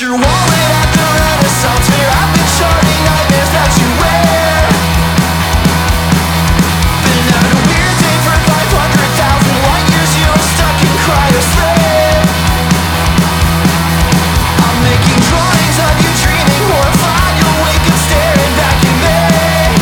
your wallet at the Renaissance fair. I've been charting nightmares that you wear. Been out a weird day for 500,000 light years. You're stuck in cryosphere. I'm making drawings of you dreaming, horrified. You'll wake up staring back in bed.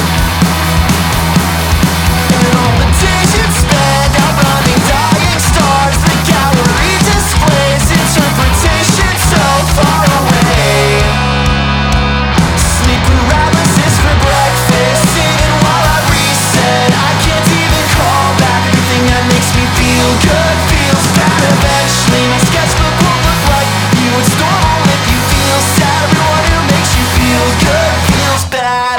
And all the days you'd spend out running dying stars, the gallery displays interpretation so far away. Sleep paralysis for breakfast, sitting while I reset. I can't even call back everything that makes me feel good. Feels bad eventually. My sketchbook won't look like you. It's normal if you feel sad. Everyone who makes you feel good feels bad.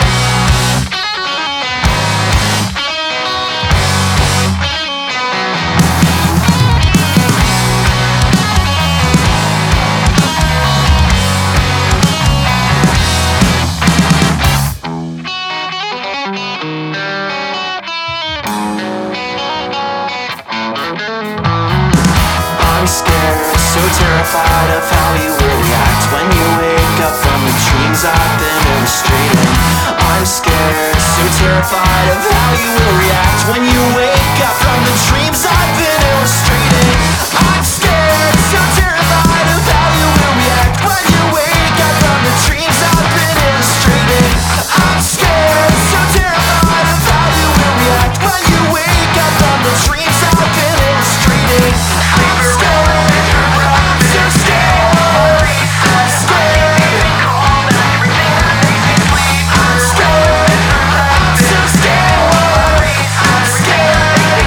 I'm scared, so terrified of how you will react when you wake up from the dreams I've been illustrating. I'm scared, so terrified of how you will react when you wake up from the dreams I've been illustrating. I'm scared, so terrified of how you will react when you wake up from the dreams I've been illustrating. I'm scared, so terrified of how you will react when you wake up from the dreams I've been illustrating. I'm scared, I'm so scared. I'm scared. I'm scared, I'm so scared. I'm scared.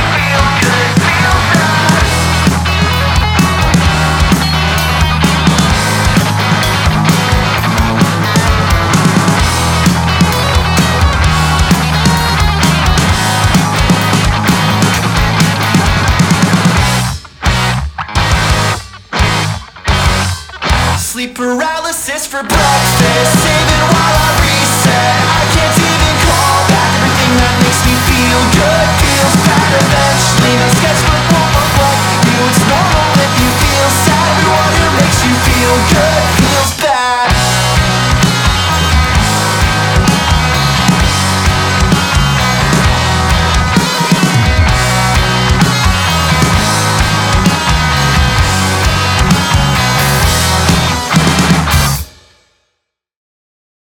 Sleep paralysis for breakfast, saving while I reset. I can't even call back everything that makes me feel good. Feels bad eventually. My sketchbook won't look like you. It's normal if you feel